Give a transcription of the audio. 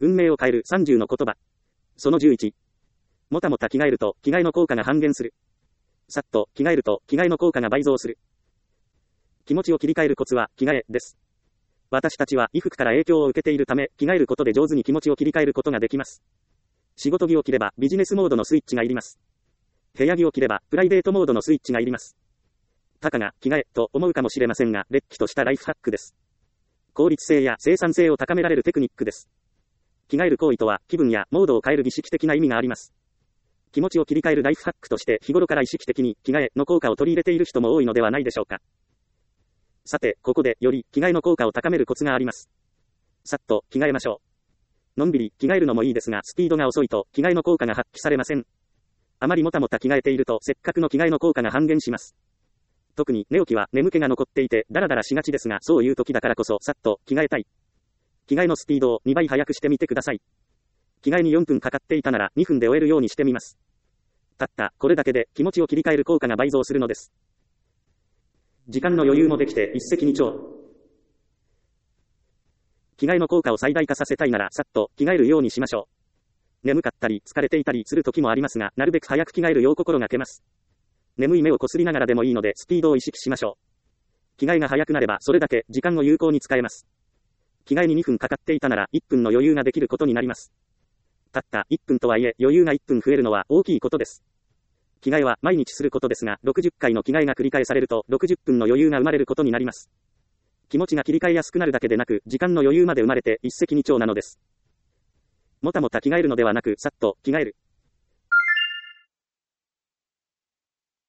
運命を変える30の言葉。その11。もたもた着替えると、着替えの効果が半減する。さっと着替えると、着替えの効果が倍増する。気持ちを切り替えるコツは、着替え、です。私たちは衣服から影響を受けているため、着替えることで上手に気持ちを切り替えることができます。仕事着を着れば、ビジネスモードのスイッチがいります。部屋着を着れば、プライベートモードのスイッチがいります。たかが、着替え、と思うかもしれませんが、れっきとしたライフハックです。効率性や生産性を高められるテクニックです。着替える行為とは、気分やモードを変える儀式的な意味があります。気持ちを切り替えるライフハックとして日頃から意識的に着替えの効果を取り入れている人も多いのではないでしょうか。さて、ここでより着替えの効果を高めるコツがあります。さっと着替えましょう。のんびり着替えるのもいいですが、スピードが遅いと着替えの効果が発揮されません。あまりもたもた着替えているとせっかくの着替えの効果が半減します。特に寝起きは眠気が残っていてダラダラしがちですが、そういう時だからこそさっと着替えたい。着替えのスピードを2倍速くしてみてください。着替えに4分かかっていたなら2分で終えるようにしてみます。たったこれだけで気持ちを切り替える効果が倍増するのです。時間の余裕もできて一石二鳥。着替えの効果を最大化させたいならさっと着替えるようにしましょう。眠かったり疲れていたりする時もありますが、なるべく早く着替えるよう心がけます。眠い目をこすりながらでもいいのでスピードを意識しましょう。着替えが早くなればそれだけ時間を有効に使えます。着替えに2分かかっていたなら1分の余裕ができることになります。たった1分とはいえ余裕が1分増えるのは大きいことです。着替えは毎日することですが、60回の着替えが繰り返されると60分の余裕が生まれることになります。気持ちが切り替えやすくなるだけでなく、時間の余裕まで生まれて一石二鳥なのです。もたもた着替えるのではなく、さっと着替える。